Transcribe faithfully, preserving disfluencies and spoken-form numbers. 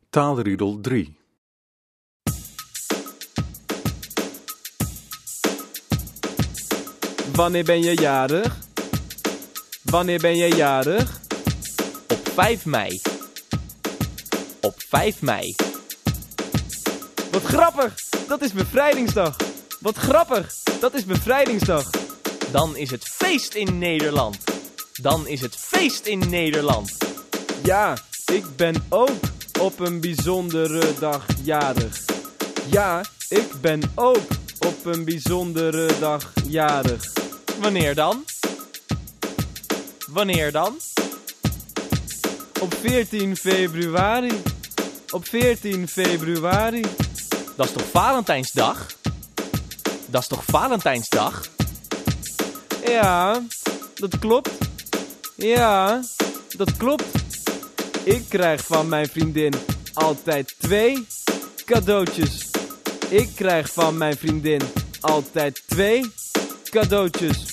Taalriedel drie. Wanneer ben je jarig? Wanneer ben je jarig? Op vijf mei. Op vijf mei. Wat grappig! Dat is bevrijdingsdag! Wat grappig! Dat is bevrijdingsdag! Dan is het feest in Nederland. Dan is het feest in Nederland. Ja, ik ben ook op een bijzondere dag jarig. Ja, ik ben ook op een bijzondere dag jarig. Wanneer dan? Wanneer dan? Op veertien februari. Op veertien februari. Dat is toch Valentijnsdag? Dat is toch Valentijnsdag? Ja, dat klopt. Ja, dat klopt. Ik krijg van mijn vriendin altijd twee cadeautjes. Ik krijg van mijn vriendin altijd twee cadeautjes.